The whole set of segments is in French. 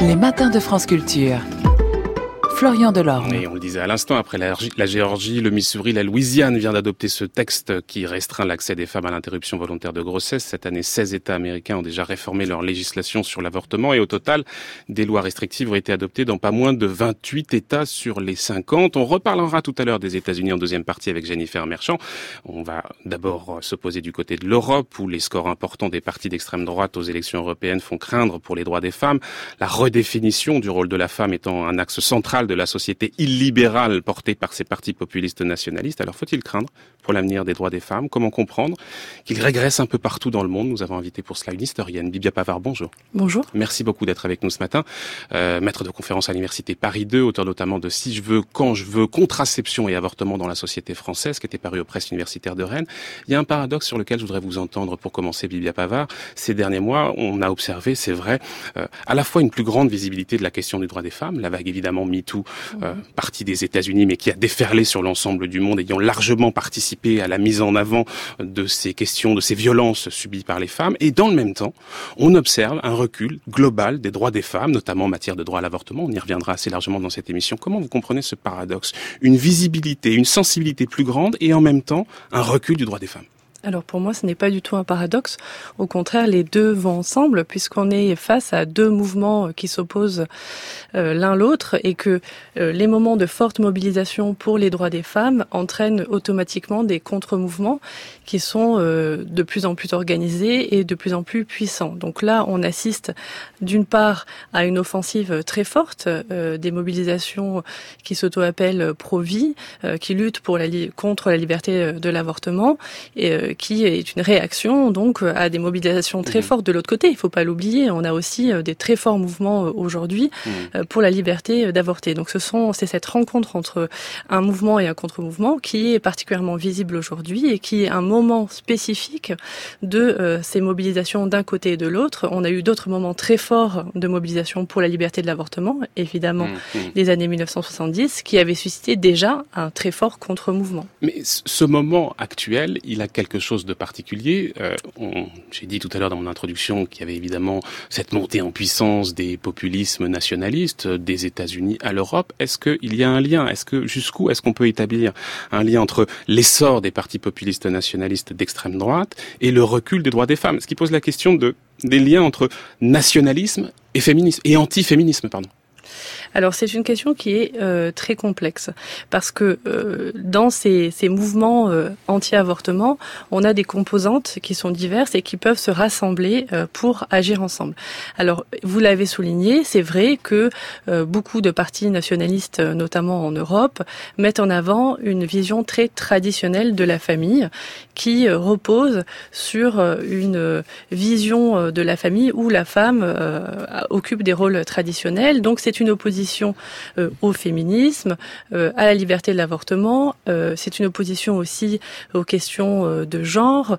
Les matins de France Culture. Florian Delorme. Et on le disait à l'instant, après la Géorgie, le Missouri, la Louisiane vient d'adopter ce texte qui restreint l'accès des femmes à l'interruption volontaire de grossesse. Cette année, 16 États américains ont déjà réformé leur législation sur l'avortement et au total, des lois restrictives ont été adoptées dans pas moins de 28 États sur les 50. On reparlera tout à l'heure des États-Unis en deuxième partie avec Jennifer Merchant. On va d'abord se poser du côté de l'Europe où les scores importants des partis d'extrême droite aux élections européennes font craindre pour les droits des femmes. La redéfinition du rôle de la femme étant un axe central de la société illibérale portée par ces partis populistes nationalistes. Alors faut-il craindre pour l'avenir des droits des femmes? Comment comprendre qu'ils régressent un peu partout dans le monde? Nous avons invité pour cela une historienne, Bibia Pavard, bonjour. Bonjour. Merci beaucoup d'être avec nous ce matin. Maître de conférence à l'université Paris 2, auteur notamment de Si je veux, quand je veux, contraception et avortement dans la société française, qui était paru aux presses universitaires de Rennes. Il y a un paradoxe sur lequel je voudrais vous entendre pour commencer, Bibia Pavard. Ces derniers mois, on a observé, c'est vrai, à la fois une plus grande visibilité de la question des droits des femmes, la vague évidemment MeToo, partie des États-Unis, mais qui a déferlé sur l'ensemble du monde, ayant largement participé à la mise en avant de ces questions, de ces violences subies par les femmes. Et dans le même temps, on observe un recul global des droits des femmes, notamment en matière de droit à l'avortement. On y reviendra assez largement dans cette émission. Comment vous comprenez ce paradoxe? Une visibilité, une sensibilité plus grande et en même temps un recul du droit des femmes. Alors pour moi, ce n'est pas du tout un paradoxe. Au contraire, les deux vont ensemble puisqu'on est face à deux mouvements qui s'opposent l'un l'autre et que les moments de forte mobilisation pour les droits des femmes entraînent automatiquement des contre-mouvements qui sont de plus en plus organisés et de plus en plus puissants. Donc là, on assiste d'une part à une offensive très forte des mobilisations qui s'auto-appellent pro-vie, qui luttent contre la liberté de l'avortement et qui est une réaction donc à des mobilisations très fortes de l'autre côté. Il ne faut pas l'oublier, on a aussi des très forts mouvements aujourd'hui pour la liberté d'avorter. Donc c'est cette rencontre entre un mouvement et un contre-mouvement qui est particulièrement visible aujourd'hui et qui est un moment spécifique de ces mobilisations d'un côté et de l'autre. On a eu d'autres moments très forts de mobilisation pour la liberté de l'avortement, évidemment les années 1970, qui avaient suscité déjà un très fort contre-mouvement. Mais ce moment actuel, il a quelque chose de particulier. J'ai dit tout à l'heure dans mon introduction qu'il y avait évidemment cette montée en puissance des populismes nationalistes des États-Unis à l'Europe. Est-ce qu'il y a un lien? Jusqu'où est-ce qu'on peut établir un lien entre l'essor des partis populistes nationalistes d'extrême droite et le recul des droits des femmes? Ce qui pose la question des liens entre nationalisme et féminisme, et anti-féminisme, pardon. Alors c'est une question qui est très complexe parce que dans ces mouvements anti-avortement, on a des composantes qui sont diverses et qui peuvent se rassembler pour agir ensemble. Alors vous l'avez souligné, c'est vrai que beaucoup de partis nationalistes, notamment en Europe, mettent en avant une vision très traditionnelle de la famille qui repose sur une vision de la famille où la femme occupe des rôles traditionnels. Donc c'est une opposition au féminisme, à la liberté de l'avortement. C'est une opposition aussi aux questions de genre,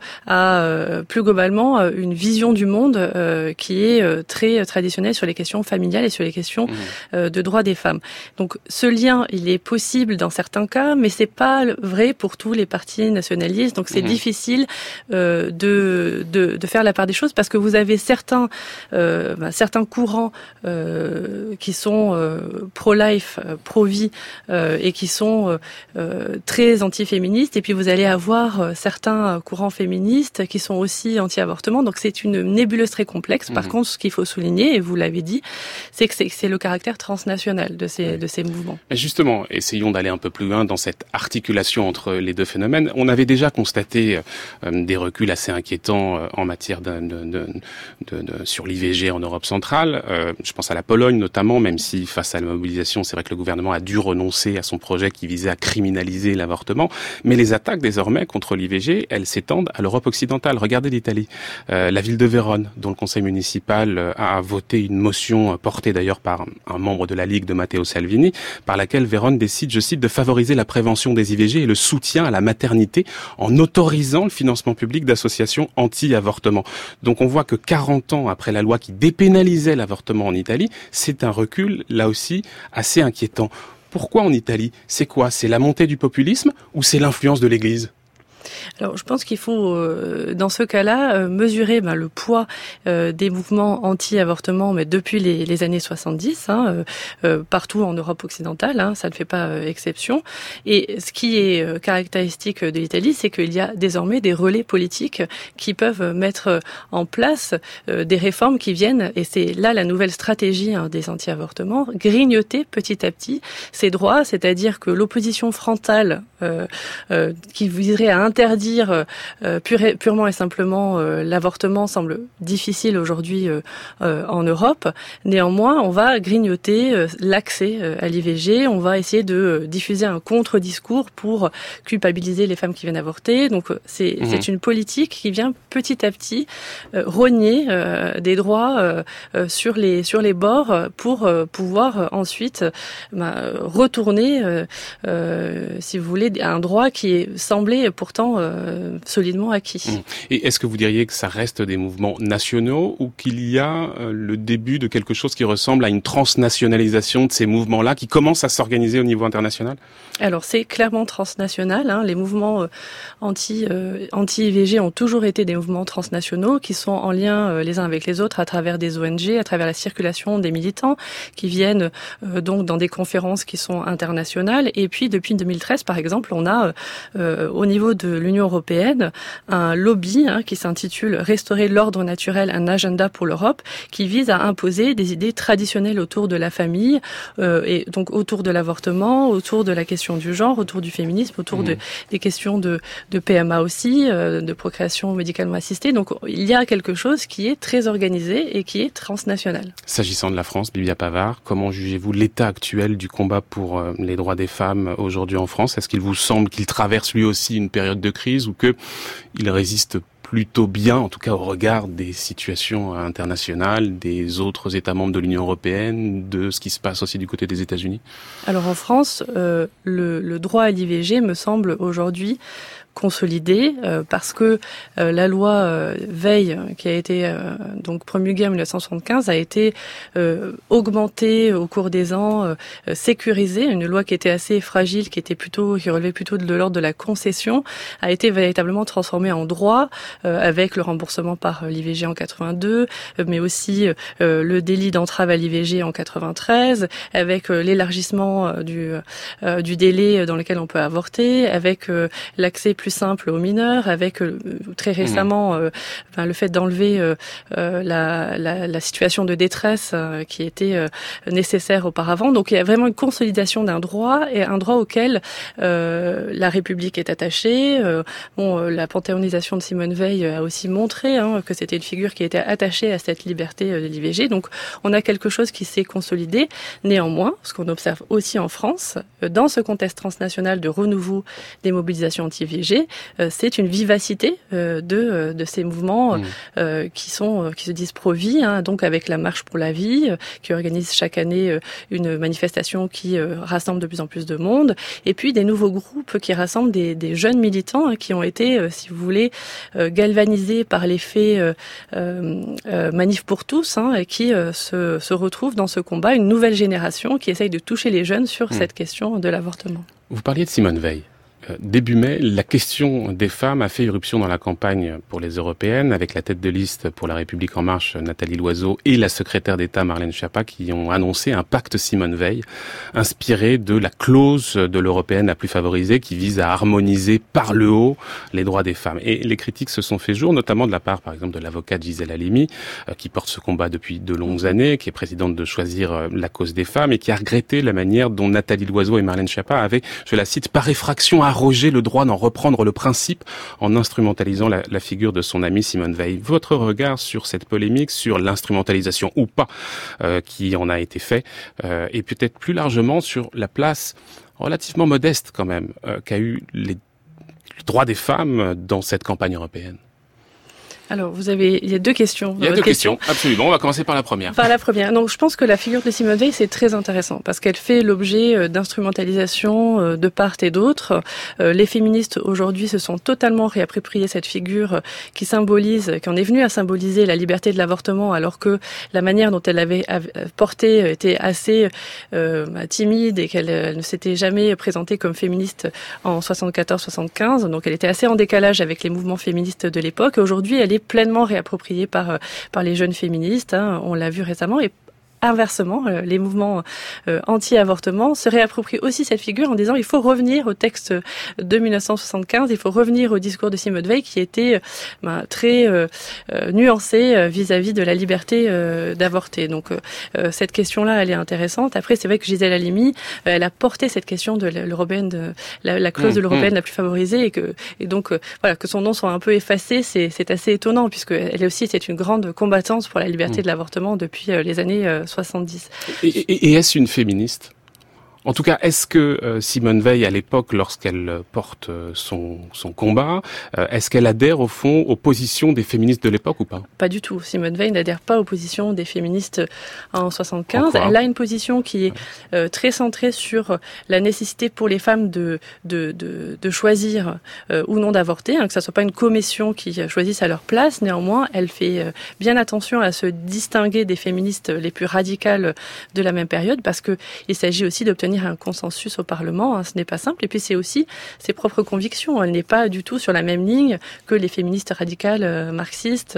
à plus globalement une vision du monde qui est très traditionnelle sur les questions familiales et sur les questions de droits des femmes. Donc ce lien, il est possible dans certains cas, mais c'est pas vrai pour tous les partis nationalistes. Donc c'est difficile de faire la part des choses parce que vous avez certains courants qui sont pro-life, pro-vie et qui sont très anti-féministes. Et puis vous allez avoir certains courants féministes qui sont aussi anti-avortement. Donc c'est une nébuleuse très complexe. Par contre, ce qu'il faut souligner, et vous l'avez dit, c'est que c'est le caractère transnational de ces mouvements. Mais justement, essayons d'aller un peu plus loin dans cette articulation entre les deux phénomènes. On avait déjà constaté des reculs assez inquiétants en matière sur l'IVG en Europe centrale. Je pense à la Pologne notamment, même si face à la mobilisation, c'est vrai que le gouvernement a dû renoncer à son projet qui visait à criminaliser l'avortement. Mais les attaques désormais contre l'IVG, elles s'étendent à l'Europe occidentale. Regardez l'Italie. La ville de Vérone, dont le conseil municipal a voté une motion portée d'ailleurs par un membre de la Ligue de Matteo Salvini, par laquelle Vérone décide, je cite, de favoriser la prévention des IVG et le soutien à la maternité en autorisant le financement public d'associations anti-avortement. Donc on voit que 40 ans après la loi qui dépénalisait l'avortement en Italie, c'est un recul, là aussi, assez inquiétant. Pourquoi en Italie? C'est quoi? C'est la montée du populisme ou c'est l'influence de l'Église? Alors, je pense qu'il faut, dans ce cas-là, mesurer le poids des mouvements anti-avortement, mais depuis les années 70, partout en Europe occidentale, ça ne fait pas exception. Et ce qui est caractéristique de l'Italie, c'est qu'il y a désormais des relais politiques qui peuvent mettre en place des réformes qui viennent, et c'est là la nouvelle stratégie des anti-avortements, grignoter petit à petit ces droits, c'est-à-dire que l'opposition frontale qui viserait à interdire purement et simplement l'avortement semble difficile aujourd'hui en Europe. Néanmoins, on va grignoter l'accès à l'IVG, on va essayer de diffuser un contre-discours pour culpabiliser les femmes qui viennent avorter. Donc c'est une politique qui vient petit à petit rogner des droits sur les bords pour pouvoir ensuite retourner, si vous voulez, un droit qui semblait pourtant solidement acquis. Et est-ce que vous diriez que ça reste des mouvements nationaux ou qu'il y a le début de quelque chose qui ressemble à une transnationalisation de ces mouvements-là qui commencent à s'organiser au niveau international? Alors c'est clairement transnational. Les mouvements anti-IVG ont toujours été des mouvements transnationaux qui sont en lien les uns avec les autres à travers des ONG, à travers la circulation des militants qui viennent donc dans des conférences qui sont internationales. Et puis depuis 2013, par exemple, on a au niveau de l'Union européenne un lobby qui s'intitule Restaurer l'ordre naturel, un agenda pour l'Europe, qui vise à imposer des idées traditionnelles autour de la famille et donc autour de l'avortement, autour de la question du genre, autour du féminisme, autour des questions de PMA aussi, de procréation médicalement assistée. Donc il y a quelque chose qui est très organisé et qui est transnational. S'agissant de la France, Bibia Pavard, comment jugez-vous l'état actuel du combat pour les droits des femmes aujourd'hui en France? Est-ce qu'il vous semble qu'il traverse lui aussi une période de crise ou qu'il résiste plutôt bien, en tout cas au regard des situations internationales, des autres États membres de l'Union européenne, de ce qui se passe aussi du côté des États-Unis? Alors en France, le droit à l'IVG me semble aujourd'hui consolidé parce que la loi Veil qui a été donc promulguée en 1975 a été augmentée au cours des ans, sécurisée. Une loi qui était assez fragile, qui relevait plutôt de l'ordre de la concession, a été véritablement transformée en droit avec le remboursement par l'IVG en 82, mais aussi le délit d'entrave à l'IVG en 93, avec l'élargissement du délai dans lequel on peut avorter, avec l'accès plus simple aux mineurs, avec très récemment le fait d'enlever la situation de détresse qui était nécessaire auparavant. Donc il y a vraiment une consolidation d'un droit et un droit auquel la République est attachée. La panthéonisation de Simone Veil a aussi montré que c'était une figure qui était attachée à cette liberté de l'IVG. Donc on a quelque chose qui s'est consolidé. Néanmoins, ce qu'on observe aussi en France, dans ce contexte transnational de renouveau des mobilisations anti-IVG, c'est une vivacité de ces mouvements qui se disent pro-vie, donc avec la Marche pour la vie, qui organise chaque année une manifestation qui rassemble de plus en plus de monde, et puis des nouveaux groupes qui rassemblent des jeunes militants qui ont été, si vous voulez, galvanisés par l'effet Manif pour tous, et qui se retrouvent dans ce combat, une nouvelle génération qui essaye de toucher les jeunes sur cette question de l'avortement. Vous parliez de Simone Veil. Début mai, la question des femmes a fait irruption dans la campagne pour les européennes, avec la tête de liste pour La République En Marche, Nathalie Loiseau, et la secrétaire d'État Marlène Schiappa, qui ont annoncé un pacte Simone Veil, inspiré de la clause de l'européenne la plus favorisée, qui vise à harmoniser par le haut les droits des femmes. Et les critiques se sont fait jour, notamment de la part, par exemple, de l'avocate Gisèle Halimi, qui porte ce combat depuis de longues années, qui est présidente de Choisir la cause des femmes, et qui a regretté la manière dont Nathalie Loiseau et Marlène Schiappa avaient, je la cite, par effraction arroger le droit d'en reprendre le principe en instrumentalisant la figure de son amie Simone Veil. Votre regard sur cette polémique, sur l'instrumentalisation ou pas qui en a été fait, et peut-être plus largement sur la place relativement modeste quand même qu'a eu les droits des femmes dans cette campagne européenne? Alors, il y a deux questions. Il y a deux questions, absolument. On va commencer par la première. Donc, je pense que la figure de Simone Veil, c'est très intéressant parce qu'elle fait l'objet d'instrumentalisation de part et d'autre. Les féministes, aujourd'hui, se sont totalement réapproprié cette figure qui en est venue à symboliser la liberté de l'avortement, alors que la manière dont elle avait porté était assez timide et qu'elle ne s'était jamais présentée comme féministe en 74-75. Donc, elle était assez en décalage avec les mouvements féministes de l'époque. Aujourd'hui, elle est pleinement réappropriée par les jeunes féministes, on l'a vu récemment, et inversement, les mouvements anti-avortement se réapproprient aussi cette figure en disant il faut revenir au texte de 1975, il faut revenir au discours de Simone Veil qui était très nuancé vis-à-vis de la liberté d'avorter. Donc cette question-là, elle est intéressante. Après, c'est vrai que Gisèle Halimi, elle a porté cette question de l'européenne, la clause de l'européenne la plus favorisée, et donc que son nom soit un peu effacé, c'est assez étonnant puisque c'est une grande combattante pour la liberté de l'avortement depuis les années 70. Et est-ce une féministe ? En tout cas, est-ce que Simone Veil, à l'époque, lorsqu'elle porte son combat, est-ce qu'elle adhère au fond aux positions des féministes de l'époque ou pas ? Pas du tout. Simone Veil n'adhère pas aux positions des féministes en 75. Elle a une position qui est très centrée sur la nécessité pour les femmes de choisir ou non d'avorter, que ça soit pas une commission qui choisisse à leur place. Néanmoins, elle fait bien attention à se distinguer des féministes les plus radicales de la même période, parce que il s'agit aussi d'obtenir un consensus au Parlement, ce n'est pas simple. Et puis c'est aussi ses propres convictions. Elle n'est pas du tout sur la même ligne que les féministes radicales marxistes,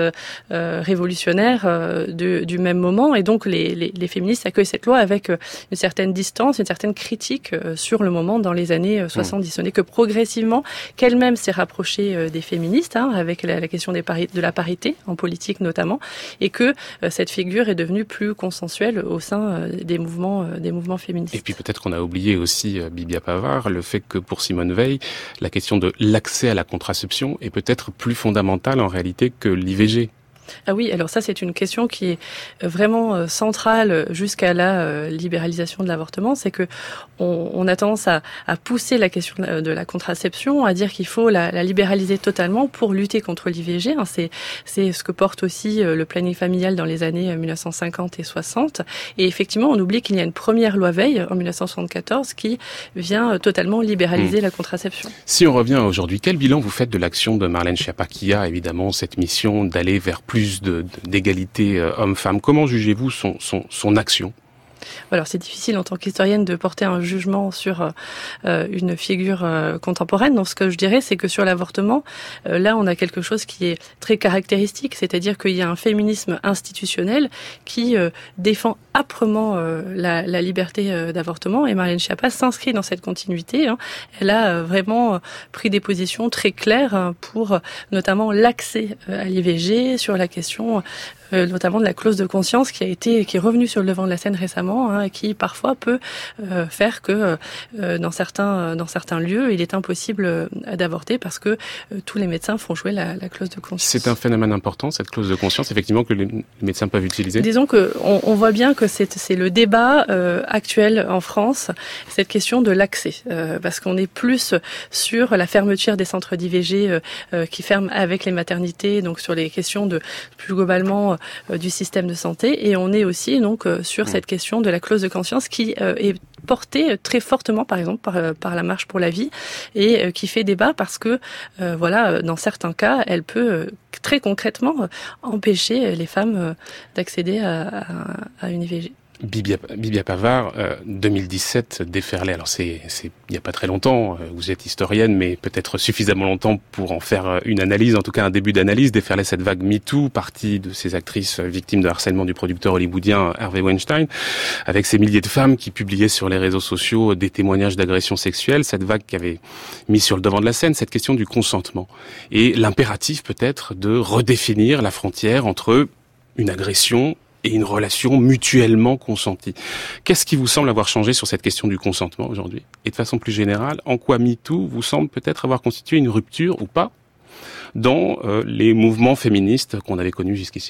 révolutionnaires du même moment. Et donc les féministes accueillent cette loi avec une certaine distance, une certaine critique sur le moment dans les années 70. Ce n'est que progressivement qu'elle-même s'est rapprochée des féministes, avec la question de la parité en politique notamment, et que cette figure est devenue plus consensuelle au sein des mouvements féministes. Et puis peut-être qu'on a oublié aussi, Bibia Pavard, le fait que pour Simone Veil, la question de l'accès à la contraception est peut-être plus fondamentale en réalité que l'IVG. Ah oui, alors ça c'est une question qui est vraiment centrale jusqu'à la libéralisation de l'avortement, c'est que on a tendance à pousser la question de la contraception, à dire qu'il faut la libéraliser totalement pour lutter contre l'IVG. C'est ce que porte aussi le planning familial dans les années 1950 et 60. Et effectivement, on oublie qu'il y a une première loi Veil en 1974 qui vient totalement libéraliser la contraception. Si on revient aujourd'hui, quel bilan vous faites de l'action de Marlène Schiappa, qui a évidemment cette mission d'aller vers plus d'égalité homme-femme? Comment jugez-vous son action? Alors c'est difficile en tant qu'historienne de porter un jugement sur une figure contemporaine. Donc ce que je dirais, c'est que sur l'avortement, là on a quelque chose qui est très caractéristique, c'est-à-dire qu'il y a un féminisme institutionnel qui défend âprement la liberté d'avortement, et Marlène Schiappa s'inscrit dans cette continuité. Elle a vraiment pris des positions très claires pour notamment l'accès à l'IVG, sur la question notamment de la clause de conscience qui est revenue sur le devant de la scène récemment, et qui parfois peut faire que dans certains lieux il est impossible d'avorter parce que tous les médecins font jouer la clause de conscience. C'est un phénomène important, cette clause de conscience, effectivement, que les médecins peuvent utiliser. Disons que on voit bien que c'est le débat actuel en France, cette question de l'accès, parce qu'on est plus sur la fermeture des centres d'IVG qui ferment avec les maternités, donc sur les questions de plus globalement du système de santé, et on est aussi donc sur cette question de la clause de conscience qui est portée très fortement par exemple par la Marche pour la vie, et qui fait débat parce que dans certains cas elle peut très concrètement empêcher les femmes d'accéder à une IVG. Bibia Pavard, 2017 déferlait. Alors c'est il y a pas très longtemps. Vous êtes historienne, mais peut-être suffisamment longtemps pour en faire une analyse, en tout cas un début d'analyse. Déferlait cette vague MeToo, partie de ces actrices victimes de harcèlement du producteur hollywoodien Harvey Weinstein, avec ces milliers de femmes qui publiaient sur les réseaux sociaux des témoignages d'agressions sexuelles. Cette vague qui avait mis sur le devant de la scène cette question du consentement et l'impératif peut-être de redéfinir la frontière entre une agression et une relation mutuellement consentie. Qu'est-ce qui vous semble avoir changé sur cette question du consentement aujourd'hui? Et de façon plus générale, en quoi MeToo vous semble peut-être avoir constitué une rupture ou pas dans les mouvements féministes qu'on avait connus jusqu'ici?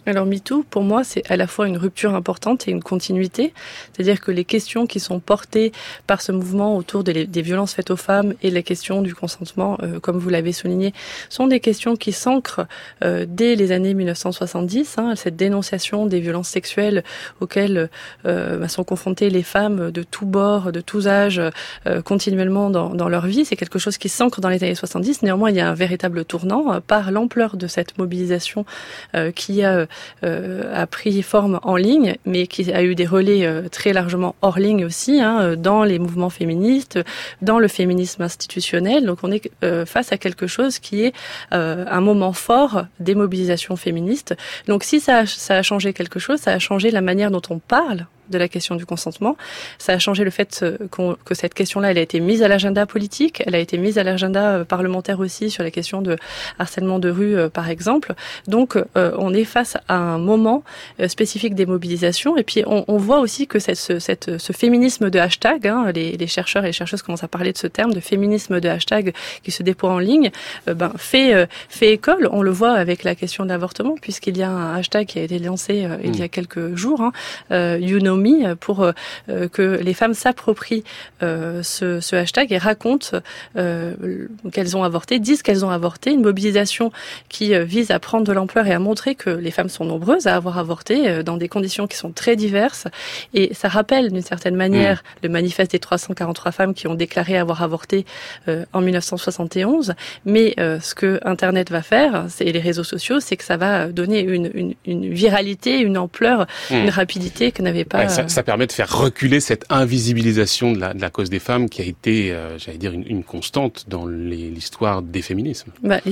Alors MeToo, pour moi, c'est à la fois une rupture importante et une continuité. C'est-à-dire que les questions qui sont portées par ce mouvement autour des violences faites aux femmes et la question du consentement, comme vous l'avez souligné, sont des questions qui s'ancrent dès les années 1970. Cette dénonciation des violences sexuelles auxquelles sont confrontées les femmes de tous bords, de tous âges, continuellement dans leur vie. C'est quelque chose qui s'ancre dans les années 70. Néanmoins, il y a un véritable tournant par l'ampleur de cette mobilisation qui a pris forme en ligne, mais qui a eu des relais très largement hors ligne aussi, dans les mouvements féministes, dans le féminisme institutionnel. Donc on est face à quelque chose qui est un moment fort des mobilisations féministes. Donc si ça a changé quelque chose, ça a changé la manière dont on parle de la question du consentement. Ça a changé le fait que cette question-là, elle a été mise à l'agenda politique, elle a été mise à l'agenda parlementaire aussi sur la question de harcèlement de rue, par exemple. Donc, on est face à un moment spécifique des mobilisations. Et puis, on voit aussi que ce féminisme de hashtag, les chercheurs et les chercheuses commencent à parler de ce terme de féminisme de hashtag qui se déploie en ligne, fait école. On le voit avec la question de l'avortement, puisqu'il y a un hashtag qui a été lancé il y a quelques jours, You Know Me, pour que les femmes s'approprient ce hashtag et racontent qu'elles ont avorté, disent qu'elles ont avorté, une mobilisation qui vise à prendre de l'ampleur et à montrer que les femmes sont nombreuses à avoir avorté dans des conditions qui sont très diverses, et ça rappelle d'une certaine manière le manifeste des 343 femmes qui ont déclaré avoir avorté en 1971, mais ce que Internet va faire, et les réseaux sociaux, c'est que ça va donner une viralité, une ampleur, une rapidité que n'avait pas... Ça permet de faire reculer cette invisibilisation de la cause des femmes qui a été, j'allais dire, une constante dans l'histoire des féminismes. Les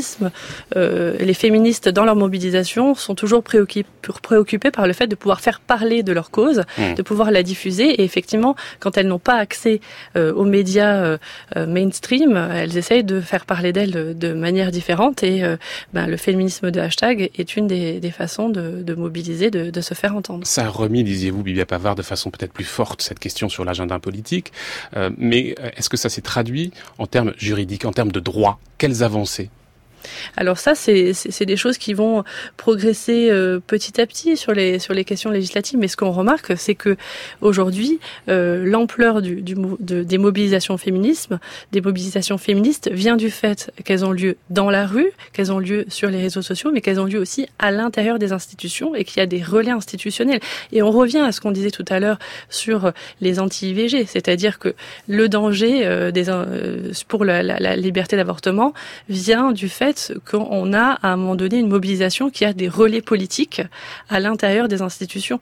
féministes dans leur mobilisation sont toujours préoccupées par le fait de pouvoir faire parler de leur cause, de pouvoir la diffuser. Et effectivement, quand elles n'ont pas accès aux médias mainstream, elles essayent de faire parler d'elles de manière différente. Et le féminisme de hashtag est une des façons de mobiliser, de se faire entendre. Ça a remis, disiez-vous, Bibia Pavard, de façon peut-être plus forte cette question sur l'agenda politique. Mais est-ce que ça s'est traduit en termes juridiques, en termes de droit? Quelles avancées? Alors ça, c'est des choses qui vont progresser petit à petit sur les questions législatives. Mais ce qu'on remarque, c'est que aujourd'hui, l'ampleur des mobilisations féministes vient du fait qu'elles ont lieu dans la rue, qu'elles ont lieu sur les réseaux sociaux, mais qu'elles ont lieu aussi à l'intérieur des institutions et qu'il y a des relais institutionnels. Et on revient à ce qu'on disait tout à l'heure sur les anti-IVG, c'est-à-dire que le danger pour la liberté d'avortement vient du fait qu'on a à un moment donné une mobilisation qui a des relais politiques à l'intérieur des institutions.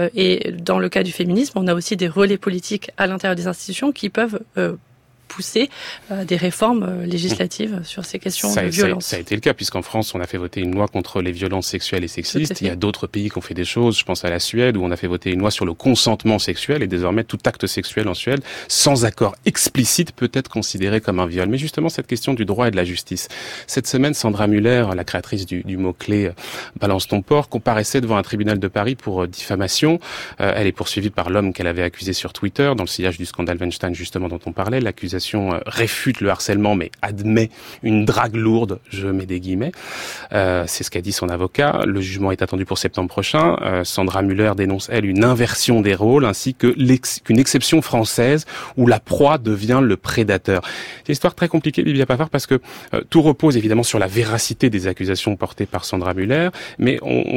Et dans le cas du féminisme, on a aussi des relais politiques à l'intérieur des institutions qui peuvent pousser des réformes législatives sur ces questions de violence. Ça a été le cas, puisqu'en France, on a fait voter une loi contre les violences sexuelles et sexistes. Il y a d'autres pays qui ont fait des choses. Je pense à la Suède, où on a fait voter une loi sur le consentement sexuel, et désormais, tout acte sexuel en Suède, sans accord explicite, peut être considéré comme un viol. Mais justement, cette question du droit et de la justice. Cette semaine, Sandra Muller, la créatrice du mot-clé « Balance ton porc », comparaissait devant un tribunal de Paris pour diffamation. Elle est poursuivie par l'homme qu'elle avait accusé sur Twitter, dans le sillage du scandale Weinstein, justement, dont on parlait. L'accusation réfute le harcèlement, mais admet une drague lourde, je mets des guillemets. C'est ce qu'a dit son avocat. Le jugement est attendu pour septembre prochain. Sandra Muller dénonce, elle, une inversion des rôles, ainsi qu'une exception française où la proie devient le prédateur. C'est une histoire très compliquée, Bibia Pavard, parce que tout repose évidemment sur la véracité des accusations portées par Sandra Muller, mais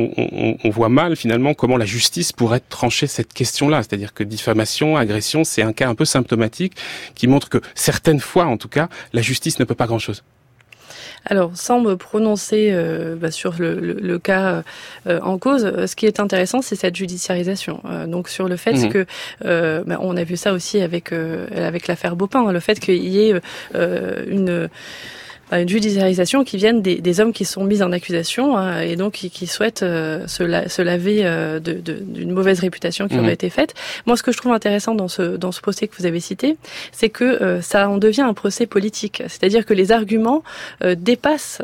on voit mal, finalement, comment la justice pourrait trancher cette question-là. C'est-à-dire que diffamation, agression, c'est un cas un peu symptomatique qui montre que certaines fois, en tout cas, la justice ne peut pas grand-chose. Alors, sans me prononcer sur le cas en cause, ce qui est intéressant, c'est cette judiciarisation. Donc, sur le fait que, on a vu ça aussi avec l'affaire Beaupin, le fait qu'il y ait une judiciarisation qui vienne des hommes qui sont mis en accusation et donc qui souhaitent se laver d'une mauvaise réputation qui aurait été faite. Moi, ce que je trouve intéressant dans ce procès que vous avez cité, c'est que ça en devient un procès politique. C'est-à-dire que les arguments dépassent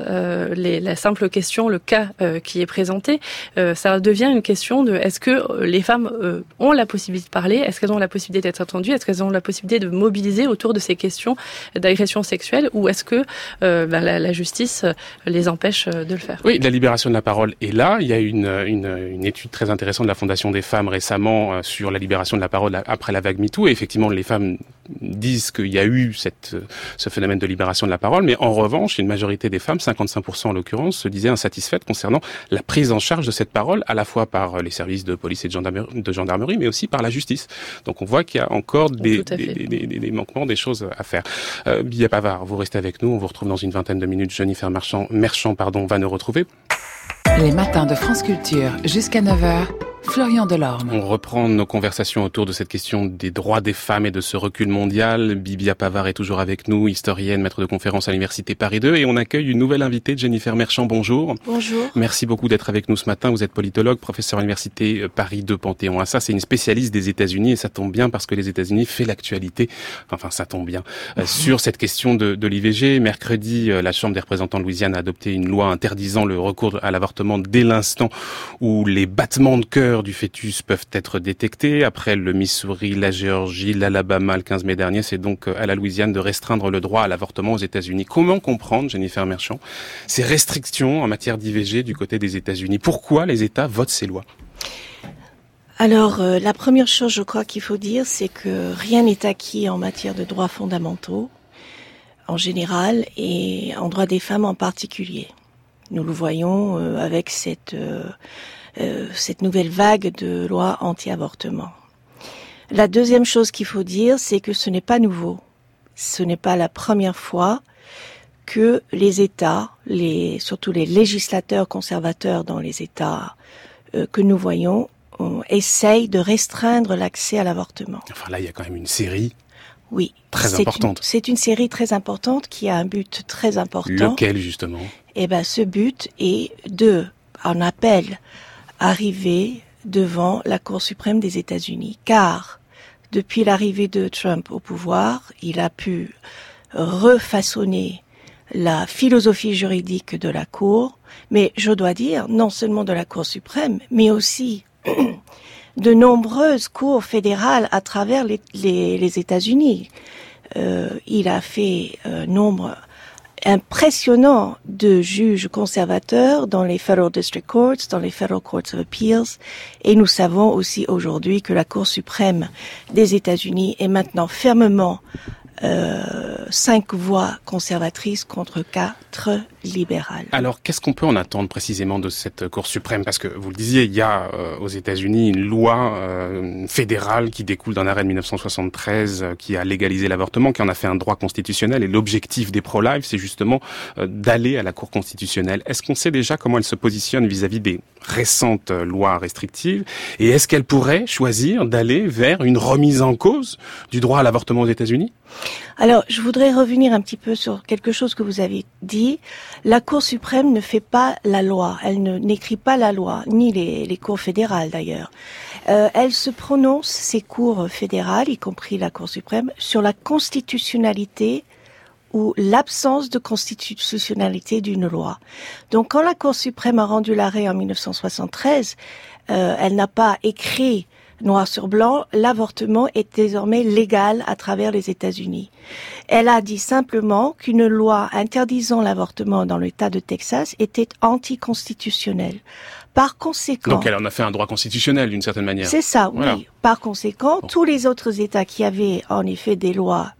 la simple question, le cas qui est présenté. Ça devient une question de est-ce que les femmes ont la possibilité de parler, est-ce qu'elles ont la possibilité d'être entendues, est-ce qu'elles ont la possibilité de mobiliser autour de ces questions d'agression sexuelle, ou est-ce que la justice les empêche de le faire. Oui, la libération de la parole est là. Il y a une étude très intéressante de la Fondation des femmes récemment sur la libération de la parole après la vague MeToo. Et effectivement, les femmes disent qu'il y a eu ce phénomène de libération de la parole, mais en revanche, une majorité des femmes, 55% en l'occurrence, se disaient insatisfaites concernant la prise en charge de cette parole, à la fois par les services de police et de gendarmerie, mais aussi par la justice. Donc on voit qu'il y a encore des manquements, des choses à faire. Bibia Pavard, vous restez avec nous, on vous retrouve dans une vingtaine de minutes. Jennifer Merchant va nous retrouver. Les matins de France Culture jusqu'à 9h. Florian Delorme. On reprend nos conversations autour de cette question des droits des femmes et de ce recul mondial. Bibia Pavard est toujours avec nous, historienne, maître de conférence à l'Université Paris 2, et on accueille une nouvelle invitée, Jennifer Merchant. Bonjour. Bonjour. Merci beaucoup d'être avec nous ce matin. Vous êtes politologue, professeur à l'Université Paris 2 Panthéon-Assas. C'est une spécialiste des États-Unis et ça tombe bien parce que les États-Unis fait l'actualité. Enfin, ça tombe bien. Sur cette question de l'IVG, mercredi, la Chambre des représentants de Louisiane a adopté une loi interdisant le recours à l'avortement dès l'instant où les battements de cœur du fœtus peuvent être détectés. Après le Missouri, la Géorgie, l'Alabama le 15 mai dernier, c'est donc à la Louisiane de restreindre le droit à l'avortement aux États-Unis. Comment comprendre, Jennifer Merchant, ces restrictions en matière d'IVG du côté des États-Unis? Pourquoi les États votent ces lois? Alors, la première chose, je crois qu'il faut dire, c'est que rien n'est acquis en matière de droits fondamentaux, en général, et en droit des femmes en particulier. Nous le voyons avec cette nouvelle vague de lois anti-avortement. La deuxième chose qu'il faut dire, c'est que ce n'est pas nouveau. Ce n'est pas la première fois que les États, surtout les législateurs conservateurs dans les États que nous voyons, essayent de restreindre l'accès à l'avortement. Enfin là, il y a quand même une série. Oui, très importante. C'est une série très importante qui a un but très important. Lequel, justement? Eh ben, ce but est en appel, arriver devant la Cour suprême des États-Unis. Car, depuis l'arrivée de Trump au pouvoir, il a pu refaçonner la philosophie juridique de la Cour, mais je dois dire, non seulement de la Cour suprême, mais aussi de nombreuses cours fédérales à travers les États-Unis. Il a fait nombre impressionnant de juges conservateurs dans les Federal District Courts, dans les Federal Courts of Appeals, et nous savons aussi aujourd'hui que la Cour suprême des États-Unis est maintenant fermement 5 voix conservatrices contre 4 libérales. Alors, qu'est-ce qu'on peut en attendre précisément de cette Cour suprême? Parce que, vous le disiez, il y a aux États-Unis une loi fédérale qui découle d'un arrêt de 1973 qui a légalisé l'avortement, qui en a fait un droit constitutionnel. Et l'objectif des pro-life, c'est justement d'aller à la Cour constitutionnelle. Est-ce qu'on sait déjà comment elle se positionne vis-à-vis des récentes lois restrictives? Et est-ce qu'elle pourrait choisir d'aller vers une remise en cause du droit à l'avortement aux États-Unis? Alors, je voudrais revenir un petit peu sur quelque chose que vous avez dit. La Cour suprême ne fait pas la loi. Elle n'écrit pas la loi, ni les cours fédérales d'ailleurs. Elle se prononce, ces cours fédérales, y compris la Cour suprême, sur la constitutionnalité ou l'absence de constitutionnalité d'une loi. Donc, quand la Cour suprême a rendu l'arrêt en 1973, elle n'a pas écrit noir sur blanc, l'avortement est désormais légal à travers les États-Unis. Elle a dit simplement qu'une loi interdisant l'avortement dans l'État de Texas était anticonstitutionnelle. Par conséquent... Donc elle en a fait un droit constitutionnel d'une certaine manière. C'est ça, voilà. Oui. Par conséquent, tous les autres États qui avaient en effet des lois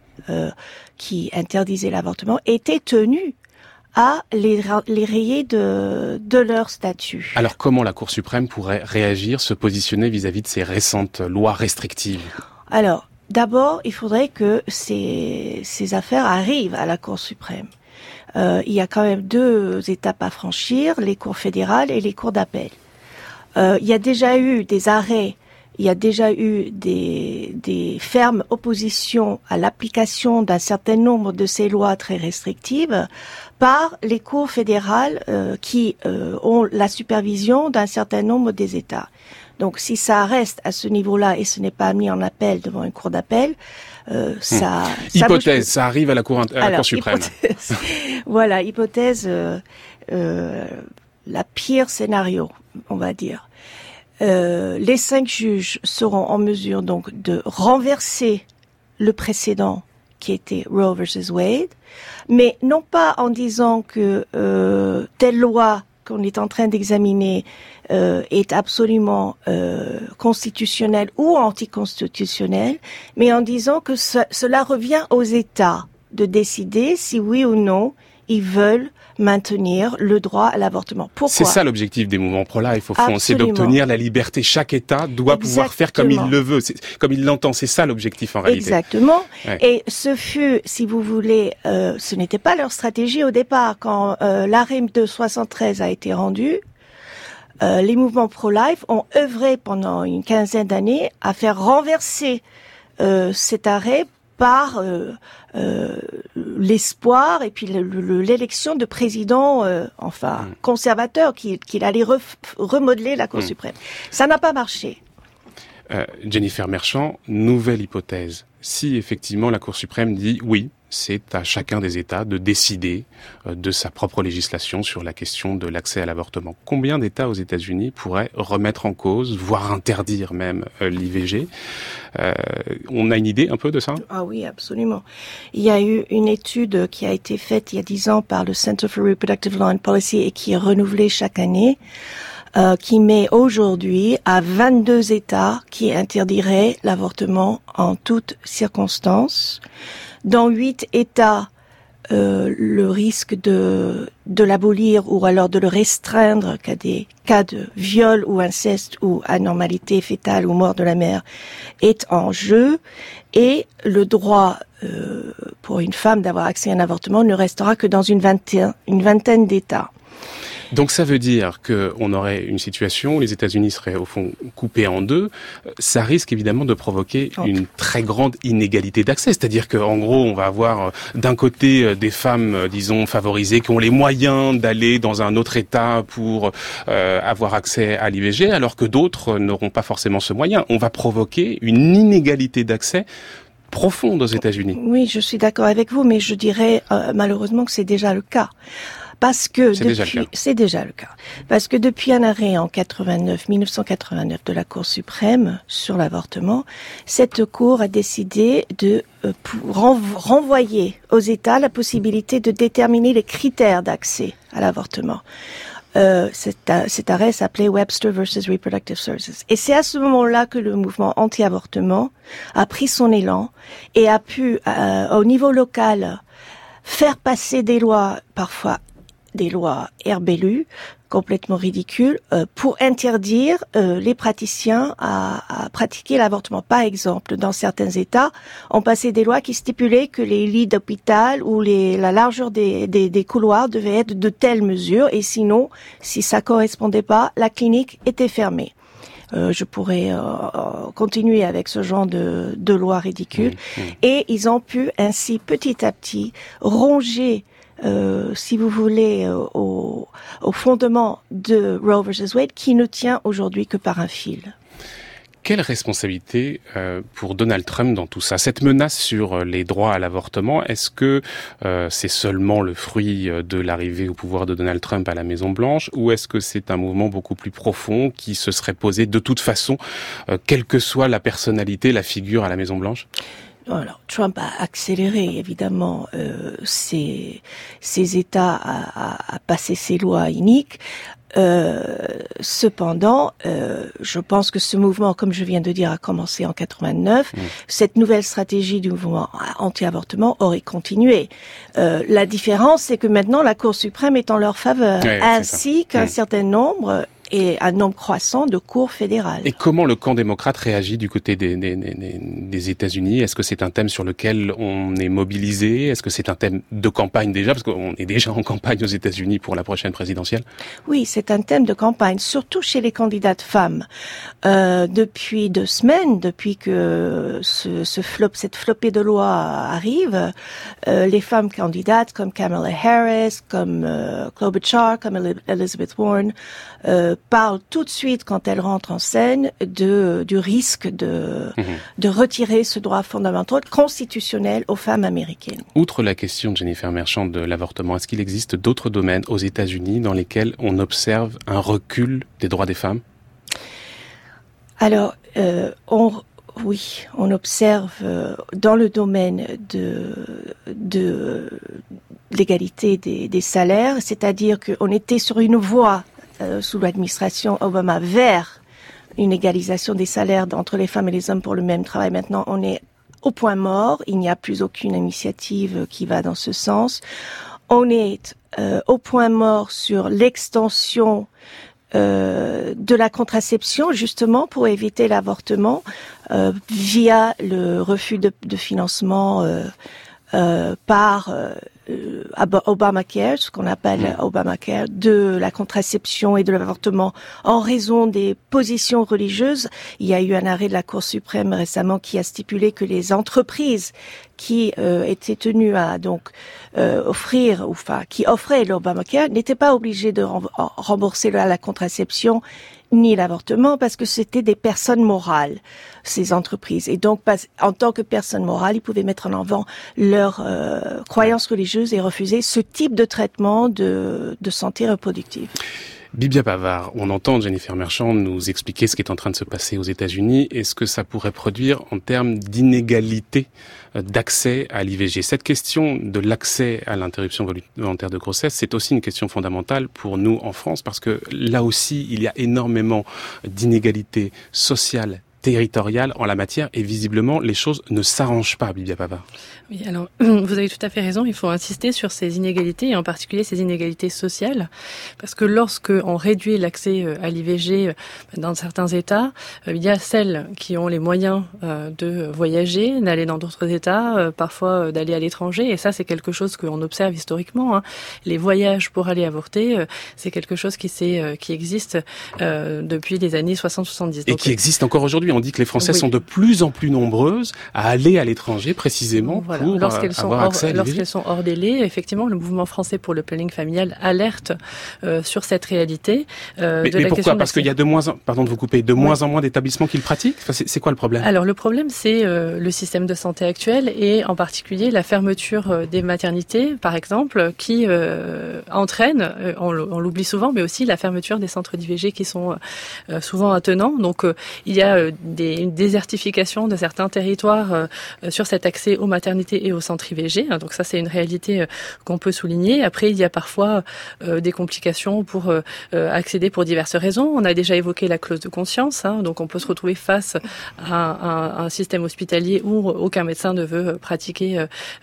qui interdisaient l'avortement étaient tenus à les rayer de leur statut. Alors comment la Cour suprême pourrait réagir, se positionner vis-à-vis de ces récentes lois restrictives? Alors, d'abord, il faudrait que ces affaires arrivent à la Cour suprême. Il y a quand même 2 étapes à franchir, les cours fédérales et les cours d'appel. Il y a déjà eu des arrêts, il y a déjà eu des fermes oppositions à l'application d'un certain nombre de ces lois très restrictives par les cours fédérales qui ont la supervision d'un certain nombre des États. Donc si ça reste à ce niveau-là et ce n'est pas mis en appel devant une cour d'appel, ça ça arrive à la Cour suprême. Voilà, hypothèse, la pire scénario, on va dire. Les 5 juges seront en mesure donc de renverser le précédent qui était Roe versus Wade, mais non pas en disant que telle loi qu'on est en train d'examiner est absolument constitutionnelle ou anticonstitutionnelle, mais en disant que cela revient aux États de décider si oui ou non ils veulent maintenir le droit à l'avortement. Pourquoi ? C'est ça l'objectif des mouvements pro-life, au fond, c'est d'obtenir la liberté. Chaque État doit pouvoir faire comme il le veut, comme il l'entend. C'est ça l'objectif en réalité. Exactement. Ouais. Et ce fut, si vous voulez, ce n'était pas leur stratégie au départ. Quand l'arrêt de 73 a été rendu, les mouvements pro-life ont œuvré pendant une quinzaine d'années à faire renverser cet arrêt par l'espoir et puis l'élection de présidents conservateurs qu'il allait remodeler la Cour suprême. Ça n'a pas marché. Jennifer Merchant, nouvelle hypothèse. Si effectivement la Cour suprême dit oui, c'est à chacun des États de décider de sa propre législation sur la question de l'accès à l'avortement. Combien d'États aux États-Unis pourraient remettre en cause, voire interdire même l'IVG ? On a une idée un peu de ça ? Ah oui, absolument. Il y a eu une étude qui a été faite il y a 10 ans par le Center for Reproductive Law and Policy et qui est renouvelée chaque année, qui met aujourd'hui à 22 États qui interdiraient l'avortement en toutes circonstances. Dans 8 États, le risque de l'abolir ou alors de le restreindre qu'à des cas de viol ou inceste ou anormalité fétale ou mort de la mère est en jeu, et le droit pour une femme d'avoir accès à un avortement ne restera que dans une vingtaine d'États. Donc ça veut dire qu'on aurait une situation où les États-Unis seraient au fond coupés en deux. Ça risque évidemment de provoquer une très grande inégalité d'accès. C'est-à-dire qu'en gros, on va avoir d'un côté des femmes, disons, favorisées, qui ont les moyens d'aller dans un autre État pour avoir accès à l'IVG, alors que d'autres n'auront pas forcément ce moyen. On va provoquer une inégalité d'accès profonde aux États-Unis. Oui, je suis d'accord avec vous, mais je dirais malheureusement que c'est déjà le cas. Parce que c'est déjà le cas. Parce que depuis un arrêt en 1989 de la Cour suprême sur l'avortement, cette Cour a décidé de renvoyer aux États la possibilité de déterminer les critères d'accès à l'avortement. Cet arrêt s'appelait Webster versus Reproductive Services. Et c'est à ce moment-là que le mouvement anti-avortement a pris son élan et a pu, au niveau local, faire passer des lois, parfois des lois herbélues, complètement ridicules, pour interdire les praticiens à pratiquer l'avortement. Par exemple, dans certains États, on passait des lois qui stipulaient que les lits d'hôpital ou la largeur des couloirs devaient être de telle mesure, et sinon, si ça correspondait pas, la clinique était fermée. Je pourrais continuer avec ce genre de lois ridicules. Et ils ont pu ainsi, petit à petit, ronger si vous voulez, au fondement de Roe versus Wade, qui ne tient aujourd'hui que par un fil. Quelle responsabilité pour Donald Trump dans tout ça ? Cette menace sur les droits à l'avortement, est-ce que c'est seulement le fruit de l'arrivée au pouvoir de Donald Trump à la Maison-Blanche, ou est-ce que c'est un mouvement beaucoup plus profond qui se serait posé de toute façon, quelle que soit la personnalité, la figure à la Maison-Blanche ? Alors, Trump a accéléré évidemment ses États à passer ses lois iniques. Cependant, je pense que ce mouvement, comme je viens de dire, a commencé en 89. Cette nouvelle stratégie du mouvement anti-avortement aurait continué. La différence, c'est que maintenant la Cour suprême est en leur faveur, ainsi qu'un certain nombre et un nombre croissant de cours fédérales. Et comment le camp démocrate réagit du côté des États-Unis ? Est-ce que c'est un thème sur lequel on est mobilisé ? Est-ce que c'est un thème de campagne déjà ? Parce qu'on est déjà en campagne aux États-Unis pour la prochaine présidentielle. Oui, c'est un thème de campagne, surtout chez les candidates femmes. Depuis 2 semaines, depuis que cette flopée de loi arrive, les femmes candidates comme Kamala Harris, comme Klobuchar, comme Elizabeth Warren, parle tout de suite, quand elle rentre en scène, du risque de retirer ce droit fondamental constitutionnel aux femmes américaines. Outre la question de Jennifer Merchant de l'avortement, est-ce qu'il existe d'autres domaines aux États-Unis dans lesquels on observe un recul des droits des femmes ? Alors, oui, on observe dans le domaine de l'égalité des salaires, c'est-à-dire qu'on était sur une voie sous l'administration Obama vers une égalisation des salaires entre les femmes et les hommes pour le même travail. Maintenant, on est au point mort. Il n'y a plus aucune initiative qui va dans ce sens. On est au point mort sur l'extension de la contraception, justement pour éviter l'avortement via le refus de financement par Obamacare, ce qu'on appelle Obamacare, de la contraception et de l'avortement en raison des positions religieuses. Il y a eu un arrêt de la Cour suprême récemment qui a stipulé que les entreprises qui étaient tenues à qui offraient l'Obamacare n'étaient pas obligées de rembourser la contraception ni l'avortement parce que c'était des personnes morales, ces entreprises. Et donc, en tant que personnes morales, ils pouvaient mettre en avant leurs croyances religieuses et refuser ce type de traitement de santé reproductive. Bibia Pavard, on entend Jennifer Merchant nous expliquer ce qui est en train de se passer aux États-Unis et ce que ça pourrait produire en termes d'inégalité d'accès à l'IVG. Cette question de l'accès à l'interruption volontaire de grossesse, c'est aussi une question fondamentale pour nous en France parce que là aussi, il y a énormément d'inégalités sociales, territoriales en la matière et visiblement les choses ne s'arrangent pas, Bibia Pavard. Oui, alors vous avez tout à fait raison, il faut insister sur ces inégalités et en particulier ces inégalités sociales parce que lorsque on réduit l'accès à l'IVG dans certains États, il y a celles qui ont les moyens de voyager, d'aller dans d'autres États, parfois d'aller à l'étranger et ça c'est quelque chose qu'on observe historiquement. Hein. Les voyages pour aller avorter, c'est quelque chose qui existe depuis les années 60-70. Et qui existe encore aujourd'hui. On dit que les Françaises sont de plus en plus nombreuses à aller à l'étranger précisément pour avoir accès à l'IVG. Lorsqu'elles sont hors délai, effectivement, le mouvement français pour le planning familial alerte sur cette réalité. Mais pourquoi ? Parce qu'il y a de moins en moins d'établissements qui le pratiquent. Enfin, c'est quoi le problème ? Alors le problème, c'est le système de santé actuel et en particulier la fermeture des maternités, par exemple, qui entraîne, on l'oublie souvent, mais aussi la fermeture des centres d'IVG qui sont souvent attenants. Donc il y a une désertification de certains territoires sur cet accès aux maternités et aux centres IVG. Donc ça, c'est une réalité qu'on peut souligner. Après, il y a parfois des complications pour accéder pour diverses raisons. On a déjà évoqué la clause de conscience. Donc on peut se retrouver face à un système hospitalier où aucun médecin ne veut pratiquer